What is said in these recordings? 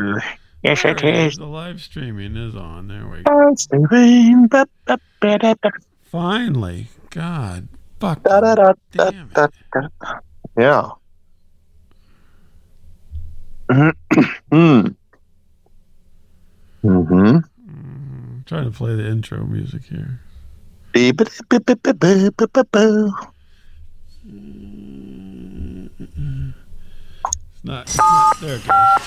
on. Yes, it is. The live streaming is on. There we go. It's the rain. Finally. God. Fuck. Da, da, da, da, Damn da, it. da. Yeah. Mm-hmm. Trying to play the intro music here. It's not. There it goes.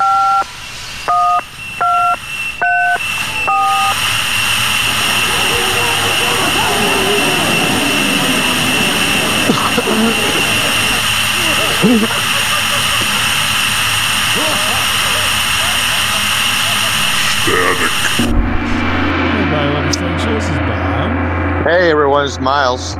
Everybody, welcome to Stone Show. This is Bob. Hey, everyone, it's Miles.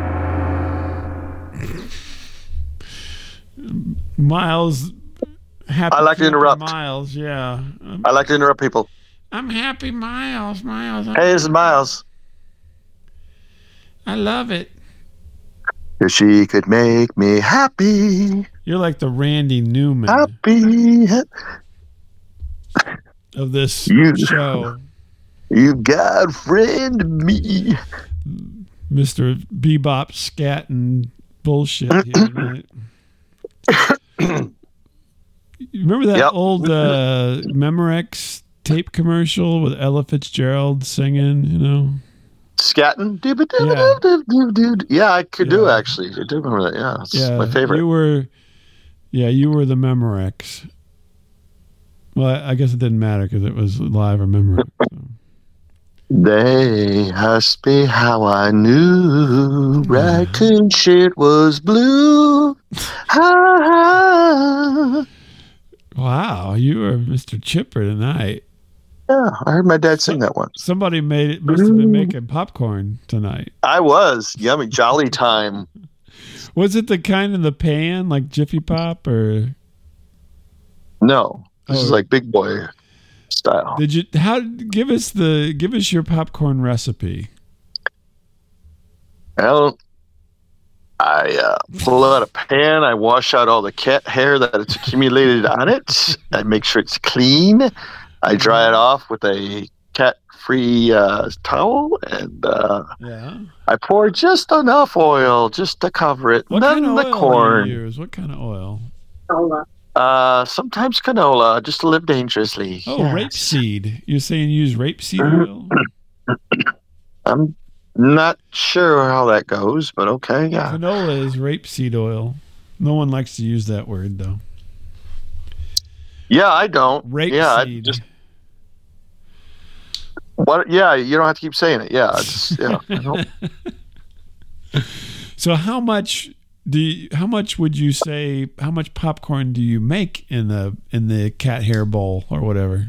Miles. Happy I like to interrupt. Miles, yeah. I like to interrupt people. I'm happy, Miles. Hey, this is Miles. I love it. If she could make me happy. You're like the Randy Newman Happy. of this show. You God friend me. Mr. Bebop scatting bullshit here tonight. Remember that old Memorex tape commercial with Ella Fitzgerald singing, you know? Scatting? Yeah, I could do actually. I do remember that. Yeah, it's my favorite. You were the Memorex. Well, I guess it didn't matter because it was live or Memorex. So. They asked me how I knew raccoon shit was blue. Wow, you were Mr. Chipper tonight. Yeah, I heard my dad sing that once. Somebody must have been making popcorn tonight. I was. Yummy, jolly time. Was it the kind in the pan, like Jiffy Pop, or? No, this is like Big Boy style. Did you? Give us your popcorn recipe. Well, I pull out a pan. I wash out all the cat hair that it's accumulated on it. I make sure it's clean. I dry it off with a cat-free towel, and I pour just enough oil just to cover it. What then kind of the oil corn. do you use? What kind of oil? Sometimes canola, just to live dangerously. Oh, yes. Rapeseed. You're saying use rapeseed oil? I'm not sure how that goes, but okay, yeah. Canola is rapeseed oil. No one likes to use that word, though. Yeah, I don't. Rapeseed. Yeah, what? Yeah, you don't have to keep saying it. Yeah, I don't. So how much would you say? How much popcorn do you make in the cat hair bowl or whatever?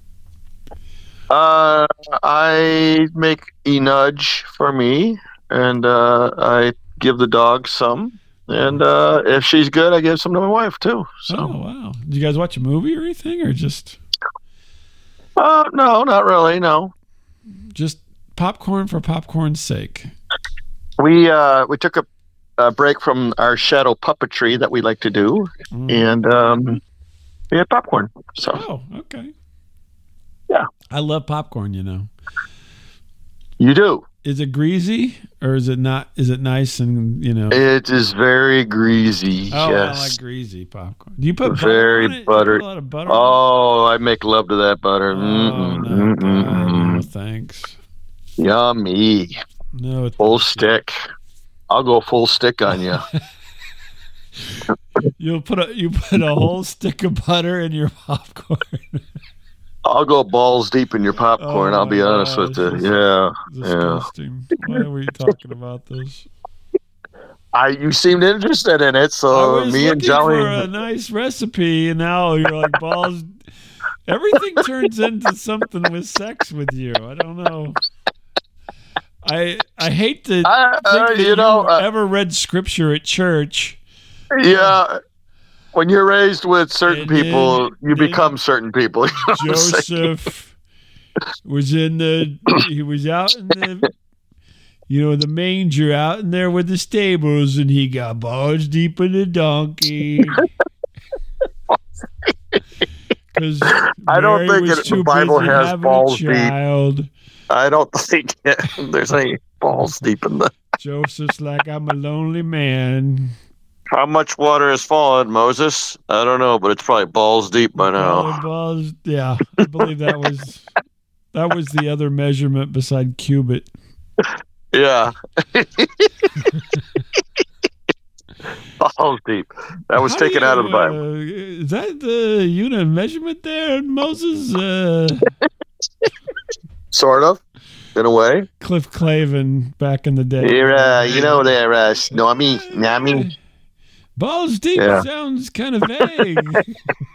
I make a nudge for me, and I give the dog some. And if she's good, I give some to my wife too. So. Oh wow! Did you guys watch a movie or anything, or just? No, not really. No. Just popcorn for popcorn's sake. We took a break from our shadow puppetry that we like to do, and we had popcorn. So. Oh, okay. Yeah. I love popcorn. You know. You do. Is it greasy or is it not? Is it nice and you know? It is very greasy. Oh, yes. I like greasy popcorn. Do you put very butter on it? buttered? A lot of butter. Oh, I make love to that butter. No, thanks. Yummy. No, full stick. I'll go full stick on you. You put a whole stick of butter in your popcorn. I'll go balls deep in your popcorn. I'll be honest with you. Yeah. Disgusting. Why are we talking about this? You seemed interested in it, so me and Joey. For a nice recipe, and now you're like balls. Everything turns into something with sex with you. I don't know. I hate to think that you ever read scripture at church. Yeah. When you're raised with certain people, you become certain people. You know Joseph was he was out in the manger out in there with the stables, and he got balls deep in the donkey. Because I don't think the Bible has balls deep. I don't think there's any balls deep in the. Joseph's like, I'm a lonely man. How much water has fallen, Moses? I don't know, but it's probably balls deep by now. Balls, yeah, I believe that was the other measurement beside cubit. Yeah. Balls deep. That was taken out of the Bible. Is that the unit of measurement there, Moses? Sort of, in a way. Cliff Clavin back in the day. You know there, Nami. Balls deep sounds kind of vague.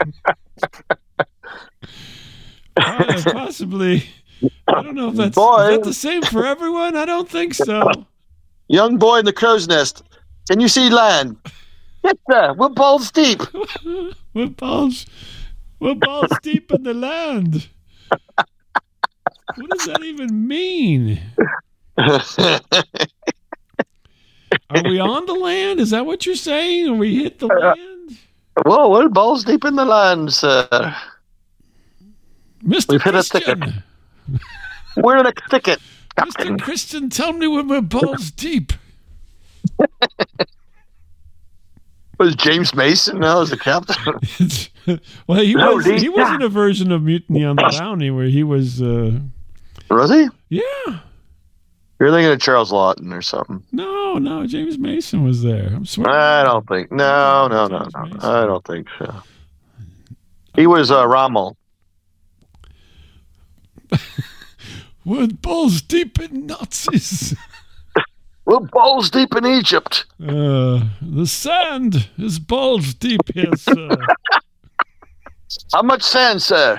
Possibly. I don't know if is that the same for everyone? I don't think so. Young boy in the crow's nest. Can you see land? Yes, sir. We're balls deep. We're balls deep in the land. What does that even mean? Are we on the land? Is that what you're saying? Are we hit the land? Well, we're balls deep in the land, sir. Mr. We've hit Christian. a thicket. We're in a thicket. Mr. Christian, tell me when we're balls deep. Was James Mason now as the captain? Well, he wasn't a version of Mutiny on the Bounty where he was. Was he? Yeah. You're thinking of Charles Lawton or something. No, James Mason was there. I'm swearing. I don't think. No. I don't think so. He was Rommel. We're balls deep in Nazis. We're balls deep in Egypt. The sand is balls deep here, sir. How much sand, sir?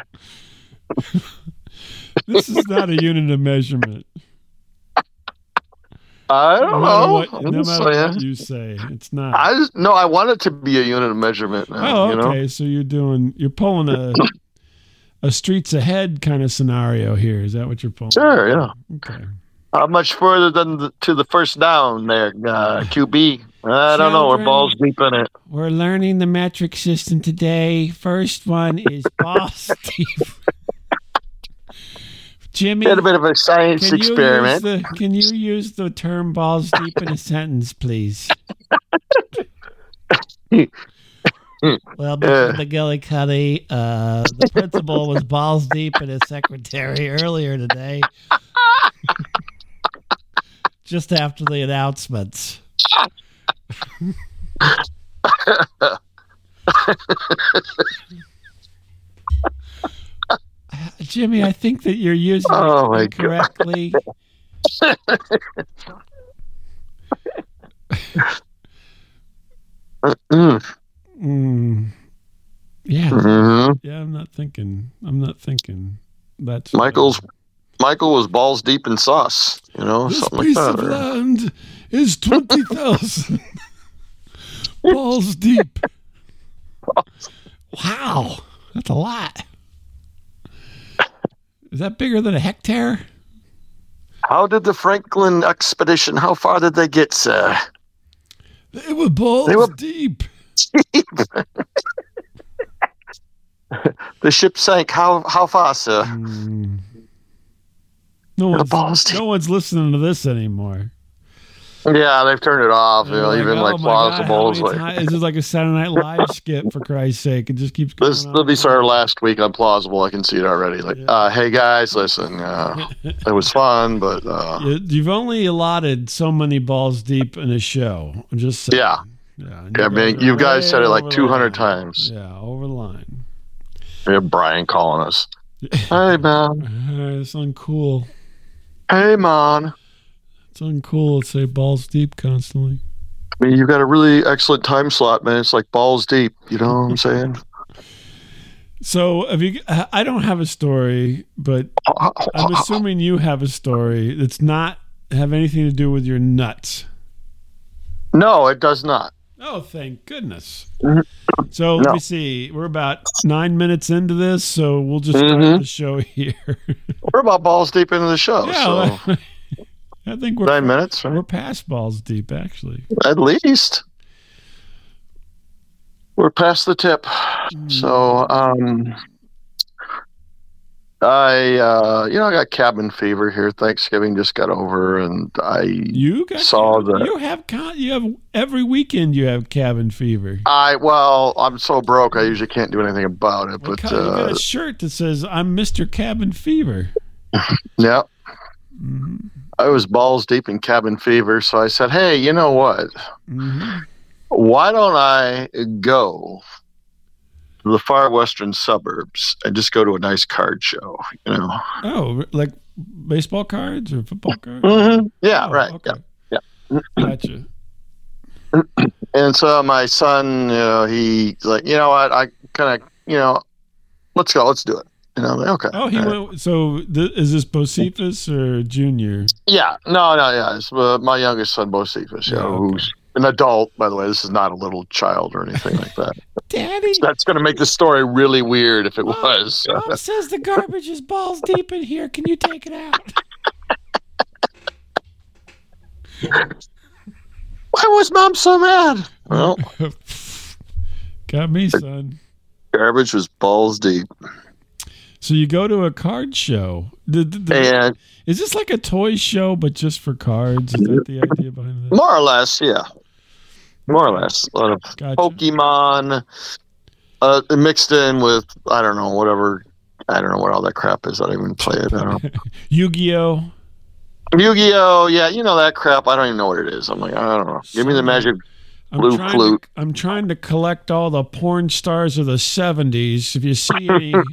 This is not a unit of measurement. I don't know. No matter what you say, it's not. I want it to be a unit of measurement now. Oh, okay. So you're pulling a streets ahead kind of scenario here. Is that what you're pulling? Sure, yeah. Okay. How much further than to the first down there, QB? I don't know. We're balls deep in it. We're learning the metric system today. First one is balls deep. Jimmy, a bit of a science experiment. Can you use the term balls deep in a sentence, please? Well, Mr. McGillicuddy, the principal was balls deep in his secretary earlier today. Just after the announcements. Jimmy, I think that you're using it incorrectly. Yeah. Mm-hmm. Yeah, I'm not thinking that's Michael was balls deep in sauce, this something piece like that. Of land is 20,000 balls deep. Wow, that's a lot. Is that bigger than a hectare? How did the Franklin expedition? How far did they get, sir? They were balls deep. The ship sank. How far, sir? No one's listening to this anymore. Yeah, they've turned it off. Even plausible. This is like a Saturday Night Live skit, for Christ's sake. It just keeps going. This will be started last week on Plausible. I can see it already. Hey guys, listen. It was fun, but you've only allotted so many balls deep in a show. I'm just saying. Yeah. I mean, you guys said it like 200 times. Yeah, over the line. We have Brian calling us. Hey, man. It's uncool. Hey, man. It's uncool to say balls deep constantly. I mean, you've got a really excellent time slot, man. It's like balls deep. You know what I'm saying? So, I don't have a story, but I'm assuming you have a story that's not have anything to do with your nuts. No, it does not. Oh, thank goodness. So let me see. We're about 9 minutes into this, so we'll just start the show here. We're about balls deep into the show. Yeah, so. I think we're 9 minutes. Right? We're past balls deep, actually. At least we're past the tip. So I got cabin fever here. Thanksgiving just got over, and you have every weekend you have cabin fever. I'm so broke. I usually can't do anything about it. But you got a shirt that says "I'm Mr. Cabin Fever." Yeah. Mm-hmm. I was balls deep in cabin fever, so I said, "Hey, you know what? Mm-hmm. Why don't I go to the far western suburbs and just go to a nice card show, Oh, like baseball cards or football cards? Mm-hmm. Yeah, right. Okay. Yeah. Gotcha. And so my son, he's like, you know what? I kind of, let's go. Let's do it. Like, okay. Oh, he went. Right. So is this Bocephus or Junior? Yeah. No. Yeah. It's my youngest son, Bocephus, who's an adult, by the way. This is not a little child or anything like that. Daddy. That's going to make the story really weird if it was. Mom says the garbage is balls deep in here. Can you take it out? Why was Mom so mad? Well, got me, son. Garbage was balls deep. So you go to a card show. And is this like a toy show, but just for cards? Is that the idea behind this? More or less, yeah. More or less. A lot of Pokemon mixed in with, I don't know, whatever. I don't know what all that crap is. I don't even play it. I don't know. Yu-Gi-Oh! Yu-Gi-Oh! Yeah, that crap. I don't even know what it is. I'm like, I don't know. Give me the magic blue flute. I'm trying to collect all the porn stars of the 70s. If you see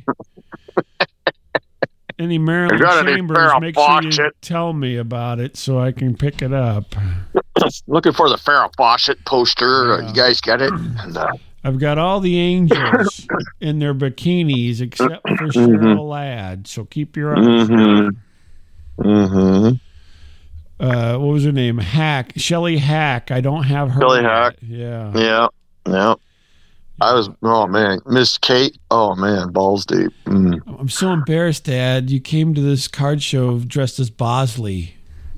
any Marilyn Chambers, make sure you tell me about it so I can pick it up. Looking for the Farrah Fawcett poster. Yeah. You guys get it? And, I've got all the angels in their bikinis except for Cheryl Ladd, so keep your eyes on. Mm-hmm. What was her name? Shelley Hack. I don't have her. Shelley Hack. Yeah. I was, oh man, Miss Kate. Oh man, balls deep. Mm. I'm so embarrassed, Dad. You came to this card show dressed as Bosley.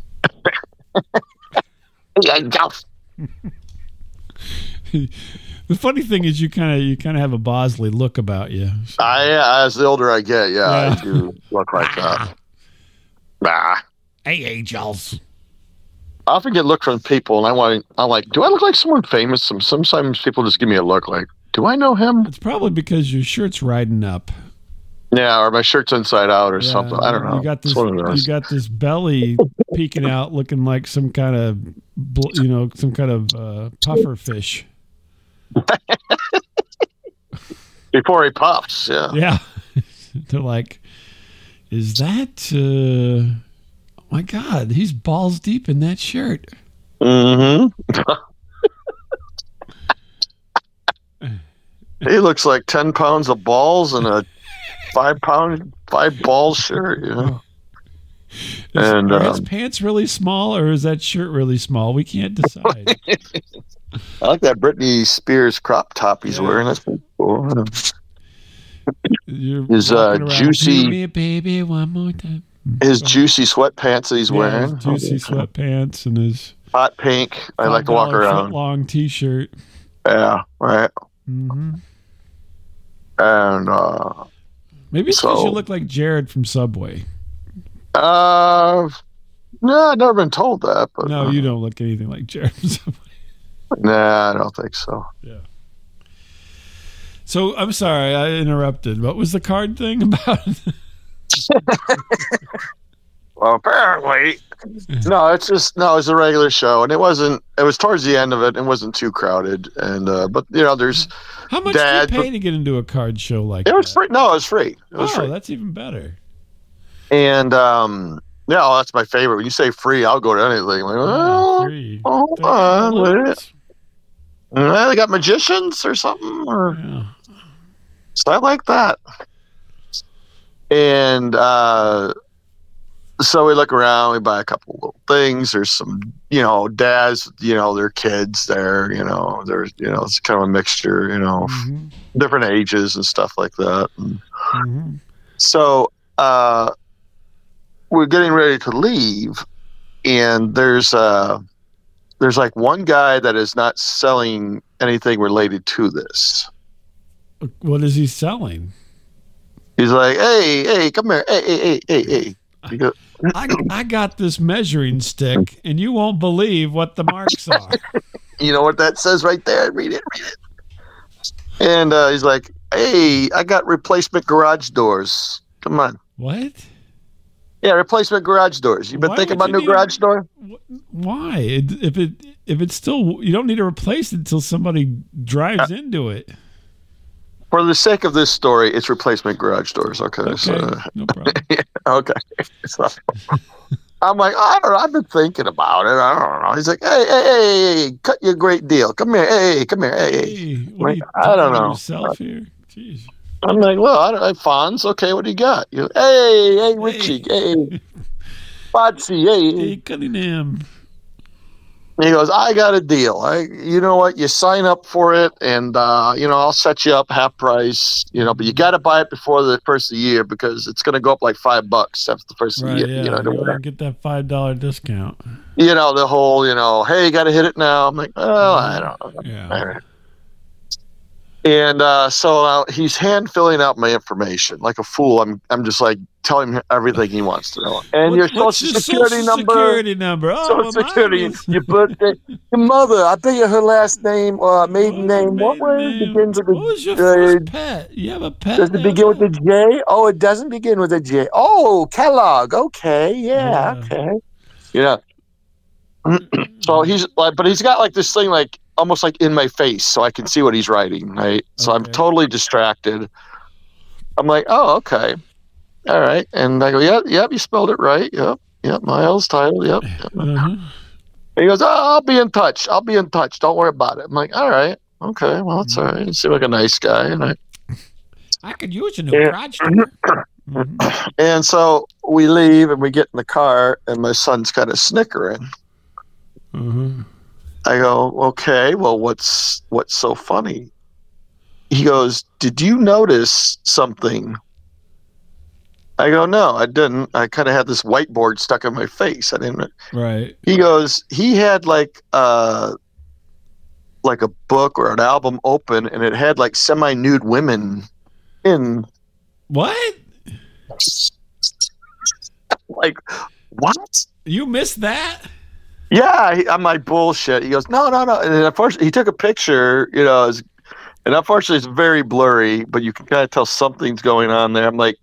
The funny thing is, you kind of have a Bosley look about you. So. As the older I get, I do look like that. Hey, angels. I often get look from people, and I'm like, do I look like someone famous? Sometimes people just give me a look like, do I know him? It's probably because your shirt's riding up. Yeah, or my shirt's inside out or something. I don't know. You got this belly peeking out, looking like some kind of, puffer fish. Before he puffs, yeah. Yeah. They're like, is that... oh my God, he's balls deep in that shirt. Mm-hmm. He looks like 10 pounds of balls in a 5 ball shirt, Are his pants really small or is that shirt really small? We can't decide. I like that Britney Spears crop top he's wearing. That's pretty cool. His juicy... me, baby, one more time. His juicy sweatpants that he's wearing. His juicy sweatpants and his... hot pink. I like to walk around. Long T-shirt. Yeah, right. Mm-hmm. And maybe it's because you look like Jared from Subway. No, I've never been told that. But no, you don't look anything like Jared from Subway. Nah, I don't think so. Yeah. So I'm sorry I interrupted. What was the card thing about? Well, apparently, it's a regular show, and it was towards the end of it. It wasn't too crowded, and but there's how much do you pay to get into a card show like that? It was free. No, it was free. It was free. That's even better. And that's my favorite. When you say free, I'll go to anything. Like, free. Hold on, they got magicians or something, so I like that. And so we look around, we buy a couple little things. There's some, dads, their kids there, there's, it's kind of a mixture, mm-hmm. different ages and stuff like that. And so we're getting ready to leave, and there's like one guy that is not selling anything related to this. What is he selling? He's like, hey, come here. Hey. He goes, I got this measuring stick, and you won't believe what the marks are. you know what that says right there? Read it. And he's like, hey, I got replacement garage doors. Come on. What? Yeah, replacement garage doors. You been thinking about new garage door? Why? If it's still, you don't need to replace it until somebody drives into it. For the sake of this story, it's replacement garage doors. Okay. So, no problem. yeah, okay. So, I'm like, I don't know. I've been thinking about it. I don't know. He's like, hey, cut you a great deal. Come here. Hey. What are you I don't know. Yourself here? Jeez. I'm like, well, I don't know. Fonz, okay, what do you got? Hey, Richie, hey, Fodsy, Hey, Cunningham. He goes, I got a deal. You know what? You sign up for it, and I'll set you up half price. But you got to buy it before the first of the year because it's going to go up like $5 after the first of the year. Yeah, you get that $5 discount. The whole, hey, you got to hit it now. I'm like, well, I don't know. Yeah. All right. And so he's hand filling out my information like a fool. I'm just like telling him everything he wants to know. And your social security number. Oh, social security. Your birthday. Your mother. I bet you her last name or maiden name. What begins with what was your first pet? You have a pet? Does it begin with a J? Oh, it doesn't begin with a J. Oh, Kellogg. Okay, yeah. Okay. So he's like, but he's got like this thing like almost like in my face so I can see what he's writing, right? So I'm totally distracted. I'm like, oh, okay. All right. And I go, yep, you spelled it right. Yep, Miles title, yep. Uh-huh. He goes, oh, I'll be in touch. Don't worry about it. I'm like, all right. Okay, well, that's all right. You seem like a nice guy. And I could use a new garage door. And so we leave and we get in the car and my son's kind of snickering. Mm-hmm. I go, okay, well, what's so funny? He goes, did you notice something? I go, no, I didn't. I kind of had this whiteboard stuck in my face. I didn't. Right. He goes, he had like a book or an album open, and it had like semi-nude women in. What? Like, what? You missed that? Yeah, I'm like, bullshit. He goes, no. And unfortunately, he took a picture, and unfortunately, it's very blurry, but you can kind of tell something's going on there. I'm like,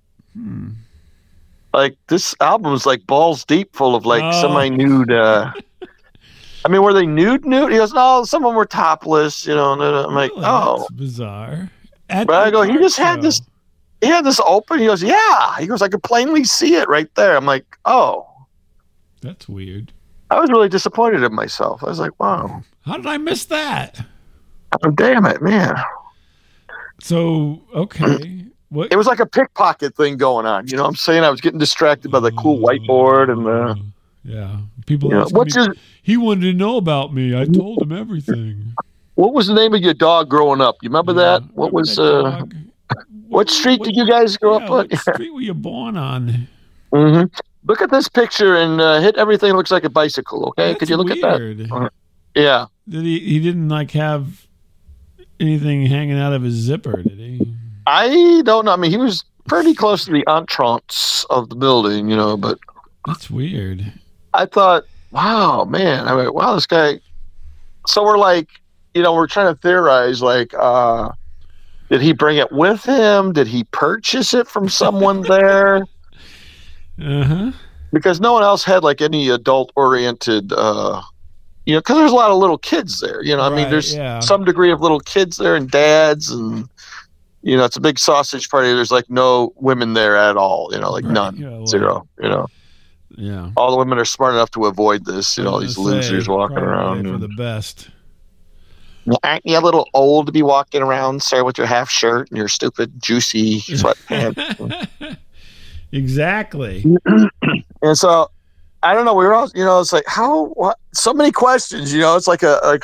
like this album's like balls deep full of like semi-nude. I mean, were they nude? He goes, no, some of them were topless, And I'm like, that's bizarre. But I go, he just had this. He had this open. He goes, yeah. He goes, I could plainly see it right there. I'm like, oh, that's weird. I was really disappointed in myself. I was like, wow. How did I miss that? Oh, damn it, man. So, okay. What? It was like a pickpocket thing going on. You know what I'm saying? I was getting distracted by the cool whiteboard and the... Yeah. People asking me, he wanted to know about me. I told him everything. What was the name of your dog growing up? You remember that? What was... what street did you guys grow up on? What street were you born on? Mm-hmm. Look at this picture and hit everything looks like a bicycle, okay? That's Could you look weird. at that? Yeah. Did he didn't like have anything hanging out of his zipper, did he? I don't know. I mean, he was pretty close to the entrance of the building, but... That's weird. I thought, wow, man. I mean, wow, this guy... So we're like, we're trying to theorize, like, did he bring it with him? Did he purchase it from someone there? Uh-huh. Because no one else had like any adult-oriented, because there's a lot of little kids there. I mean, there's some degree of little kids there and dads, and it's a big sausage party. There's like no women there at all. None, zero. Yeah. All the women are smart enough to avoid this. All these losers walking around for the best. Aren't you a little old to be walking around, sir, with your half shirt and your stupid juicy sweatpants? Exactly. And so, I don't know. We were all, it's like what? So many questions. It's like a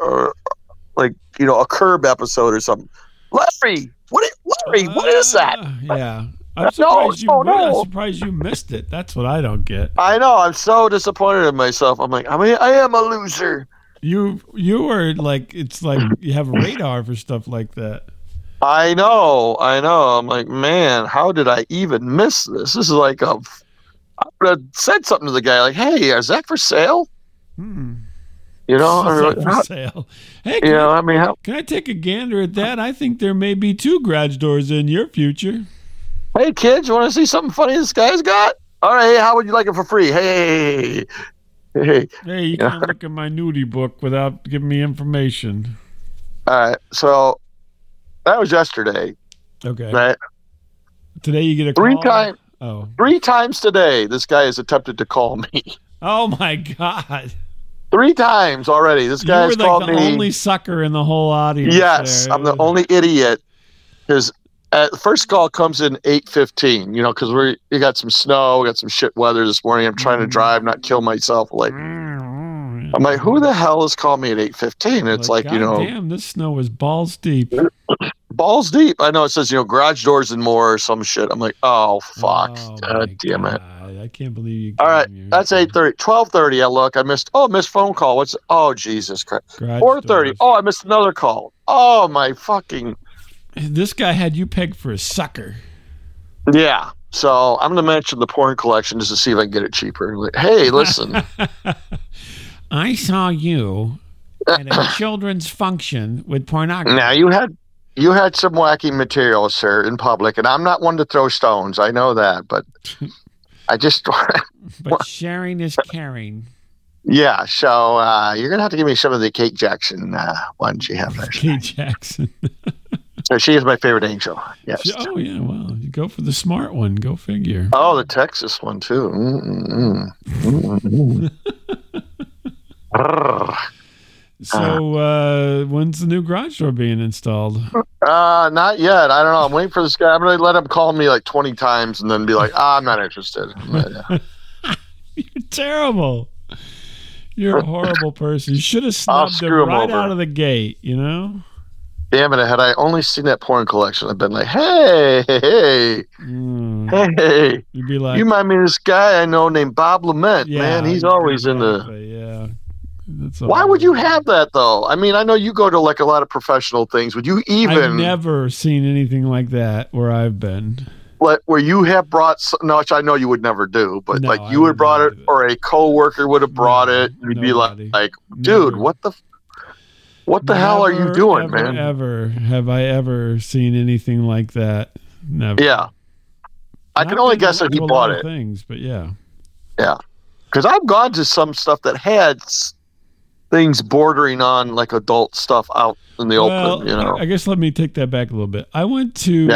Curb episode or something. Larry, what is that? Yeah, I'm surprised I'm surprised you missed it. That's what I don't get. I know. I'm so disappointed in myself. I'm like, I am a loser. You are like, it's like you have radar for stuff like that. I know. I'm like, man, how did I even miss this? This is like I would have said something to the guy, like, hey, is that for sale? You know, Is that for sale? Hey, can I take a gander at that? I think there may be 2 garage doors in your future. Hey, kids, you want to see something funny this guy's got? All right, how would you like it for free? Hey. Hey, you can't look at my nudie book without giving me information. All right, so that was yesterday. Okay. Right? Today you get a call? 3 times today, this guy has attempted to call me. Oh, my God. 3 times already. This guy has called me. You were the only sucker in the whole audience. Yes, I'm the only idiot. Because the first call comes in 8:15. You know, because we got some snow, we got some shit weather this morning. I'm trying to drive, not kill myself. I'm like, who the hell has called me at 8:15? It's like, you know, damn, this snow is balls deep. Balls deep. I know it says, you know, garage doors and more or some shit. I'm like, oh fuck, God damn it. I can't believe you. All right, that's 8:30. 12:30. I look. I missed phone call. Jesus Christ. 4:30. Oh, I missed another call. Oh my fucking. This guy had you pegged for a sucker. Yeah. So I'm gonna mention the porn collection just to see if I can get it cheaper. Like, hey, listen. I saw you at a children's function with pornography. Now you had some wacky material, sir, in public, and I'm not one to throw stones. I know that, but I just. But sharing is caring. Yeah, so you're gonna have to give me some of the Kate Jackson ones you have there. Kate Jackson. So she is my favorite angel. Yes. Oh yeah, well, you go for the smart one. Go figure. Oh, the Texas one too. So when's the new garage door being installed? Not yet. I don't know. I'm waiting for this guy. I'm gonna let him call me like 20 times and then be like, I'm not interested. You're terrible. You're a horrible person. You should have snubbed him right out of the gate, you know? Damn it, had I only seen that porn collection, I've been like, hey. You'd be like, you remind me of this guy I know named Bob Lament, man. He's always in the... Yeah. Why would you have that, though? I mean, I know you go to like a lot of professional things. Would you even... I've never seen anything like that where I've been. Where you have brought... No, which I know you would never do, but no, like you would have brought it, or a coworker would have brought it, and you'd be like, dude, what the hell are you doing, man? Never have I ever seen anything like that. Never. Yeah. I can only guess that he bought it. Things, but yeah. Yeah. Because I've gone to some stuff that had things bordering on like adult stuff out in the open, you know. I guess let me take that back a little bit. I went to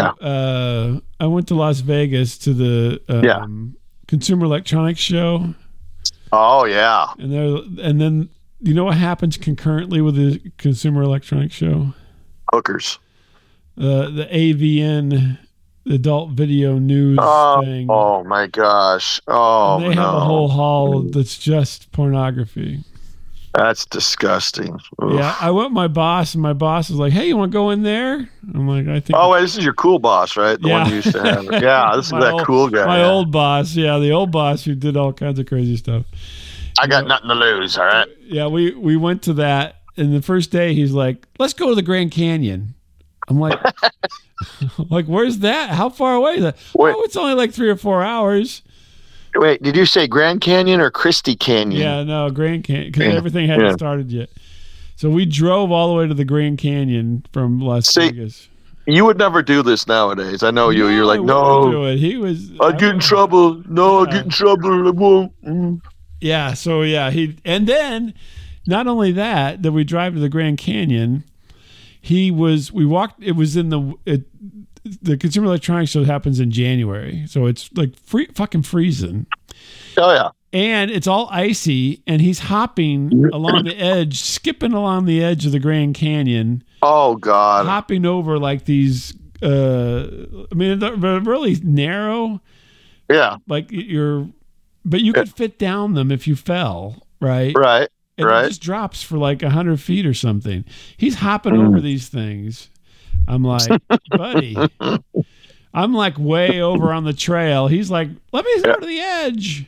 Las Vegas to the Consumer Electronics Show. Oh yeah. And then you know what happens concurrently with the Consumer Electronics Show? Hookers. The AVN, Adult Video News thing. Oh my gosh. Oh, and they have a whole hall that's just pornography. That's disgusting. Oof. Yeah, I went with my boss, and my boss was like, hey, you want to go in there? I'm like, I think... Oh, wait, this is your cool boss, right? The one you used to have. Yeah, this is that cool guy. My old boss, the old boss who did all kinds of crazy stuff. I got nothing to lose, all right? Yeah, we went to that, and the first day he's like, let's go to the Grand Canyon. I'm like, where's that? How far away is that? Oh, it's only like 3 or 4 hours. Wait, did you say Grand Canyon or Christie Canyon? Yeah, no, Grand Canyon, because everything hadn't started yet. So we drove all the way to the Grand Canyon from Las Vegas. You would never do this nowadays. I know you. You're like, no. Do it. He was. I'd get in trouble. No, I'd get in trouble. I won't. Yeah, so and then not only that we drive to the Grand Canyon, we walked, it was in the Consumer Electronics Show happens in January, so it's like fucking freezing. Oh yeah. And it's all icy, and he's hopping along the edge, skipping along the edge of the Grand Canyon. Oh God. Hopping over like these they're really narrow. Yeah. Like but you could fit down them if you fell, right? Right. And it just drops for like 100 feet or something. He's hopping over these things. I'm like, buddy. I'm like way over on the trail. He's like, let me go to the edge.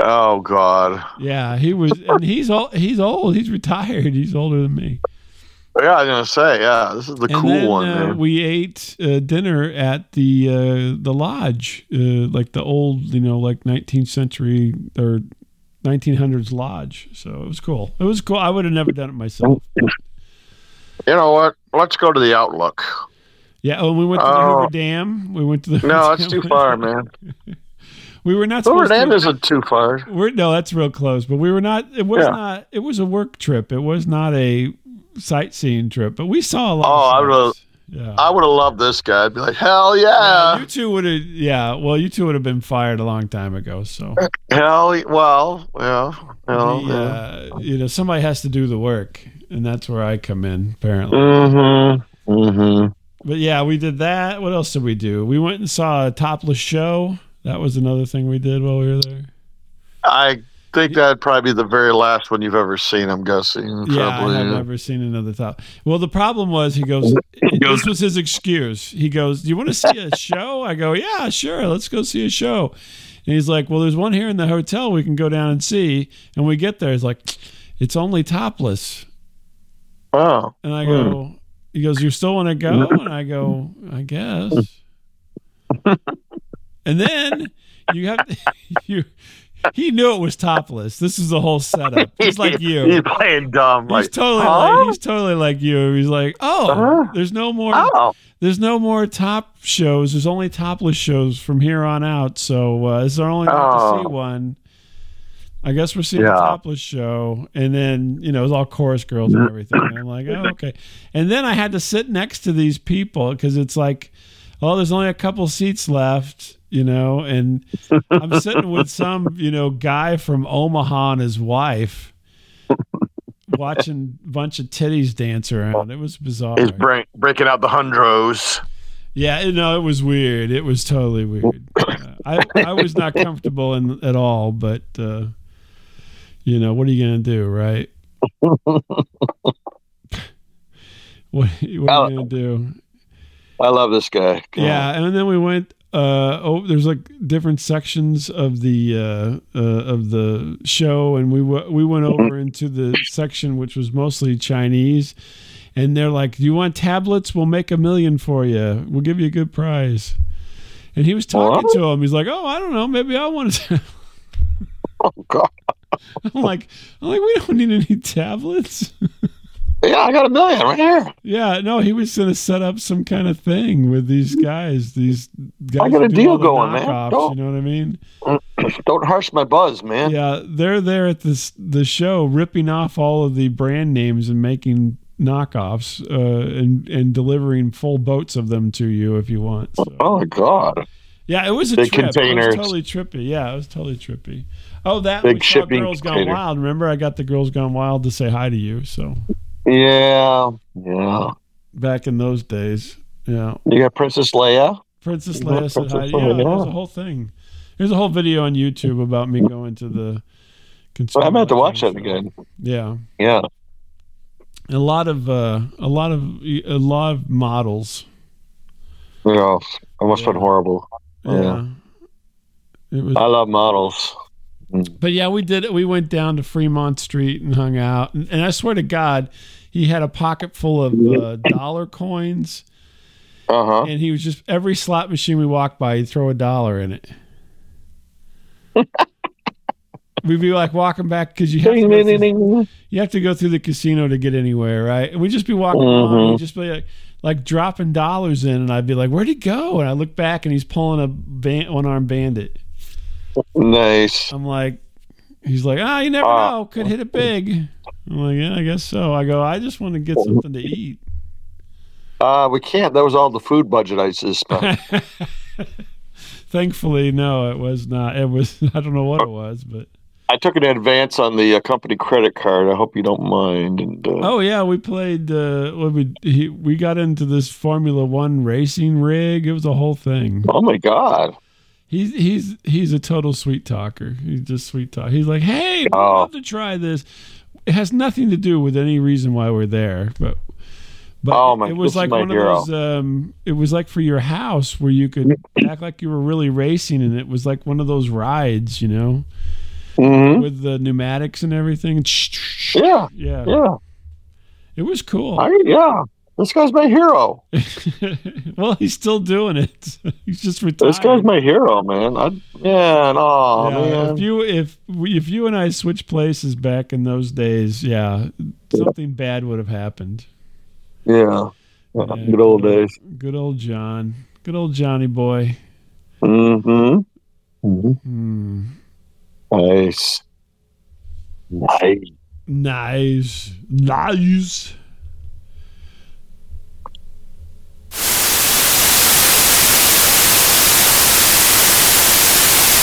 Oh God. Yeah, he was, and he's old. He's retired. He's older than me. Yeah, I was gonna say, yeah, this is the cool then, one, man. We ate dinner at the lodge, like the old, like 19th century or 1900s lodge. So it was cool. It was cool. I would have never done it myself. You know what? Let's go to the Outlook. Yeah. Oh, and we went to the Hoover Dam. We went to the. No, that's too far, man. We were not. Hoover Dam isn't too far. No, that's real close. But we were not. It was not. It was a work trip. It was not a sightseeing trip. But we saw a lot. I would have loved this guy. I'd be like, hell yeah. You two would have. Yeah. Well, you two would have been fired a long time ago. So. Somebody has to do the work, and that's where I come in. Apparently. Mm-hmm. Mm-hmm. But yeah, we did that. What else did we do? We went and saw a topless show. That was another thing we did while we were there. I think that'd probably be the very last one you've ever seen, I'm guessing. Yeah, I have never seen another top. Well, the problem was, he goes, this was his excuse. He goes, do you want to see a show? I go, yeah, sure. Let's go see a show. And he's like, well, there's one here in the hotel we can go down and see. And we get there. He's like, it's only topless. Oh. And I go, he goes, you still want to go? And I go, I guess. And then he knew it was topless. This is the whole setup. He's like you. He's playing dumb. He's totally like you. He's like, there's no more top shows. There's only topless shows from here on out. So this is our only night to see one. I guess we're seeing a topless show. And then, it was all chorus girls and everything. And I'm like, oh, okay. And then I had to sit next to these people because it's like, there's only a couple seats left, and I'm sitting with some, guy from Omaha and his wife watching a bunch of titties dance around. It was bizarre. He's breaking out the hundros. Yeah, it was weird. It was totally weird. I was not comfortable at all, but, what are you going to do, right? What are you going to do? I love this guy. Yeah, and then we went. There's like different sections of the show, and we went over into the section which was mostly Chinese, and they're like, "Do you want tablets? We'll make $1 million for you. We'll give you a good prize." And he was talking to him. He's like, "Oh, I don't know. Maybe I want to." Oh God! I'm like, we don't need any tablets. Yeah, I got $1 million right here. Yeah, no, he was going to set up some kind of thing with these guys. I got a deal going, man. You know what I mean? Don't harsh my buzz, man. Yeah, they're there at the show, ripping off all of the brand names and making knockoffs, and delivering full boats of them to you if you want. So. Oh my God! Yeah, it was a big trip. Containers. It was totally trippy. Yeah, it was totally trippy. Oh, that big we saw shipping Girls container. Gone Wild. Remember, I got the Girls Gone Wild to say hi to you. So. Yeah. Back in those days, yeah. You got Princess Leia. Princess Leia said hi. Yeah, there's a whole thing. There's a whole video on YouTube about me going to the. I meant to watch that again. Yeah. Yeah. A lot of models. Yeah, it must have been horrible. Yeah. It was. I love models. But yeah, we did it. We went down to Fremont Street and hung out. And I swear to God, he had a pocket full of dollar coins. Uh-huh. And he was just, every slot machine we walked by, he'd throw $1 in it. We'd be like walking back because you have to go through the casino to get anywhere, right? And we'd just be walking along and he'd just be like dropping dollars in. And I'd be like, where'd he go? And I look back and he's pulling a one-armed bandit. Nice. I'm like, he's like, you never know. Could hit it big. I'm like, yeah, I guess so. I go, I just want to get something to eat. We can't. That was all the food budget I just spent. Thankfully, no, it was not. It was, I don't know what it was, but. I took an advance on the company credit card. I hope you don't mind. And, oh, yeah, we played, we got into this Formula One racing rig. It was a whole thing. Oh, my God. He's a total sweet talker. He's just sweet talk. He's like, hey, I'd love to try this. It has nothing to do with any reason why we're there, but it was like one of those. It was like for your house where you could act like you were really racing, and it was like one of those rides, with the pneumatics and everything. Yeah. It was cool. Yeah, this guy's my hero. Well, he's still doing it. He's just retired. This guy's my hero, man. Man. If you and I switched places back in those days, something bad would have happened. Yeah. Good old days. Good old John. Good old Johnny boy. Mm-hmm. Nice.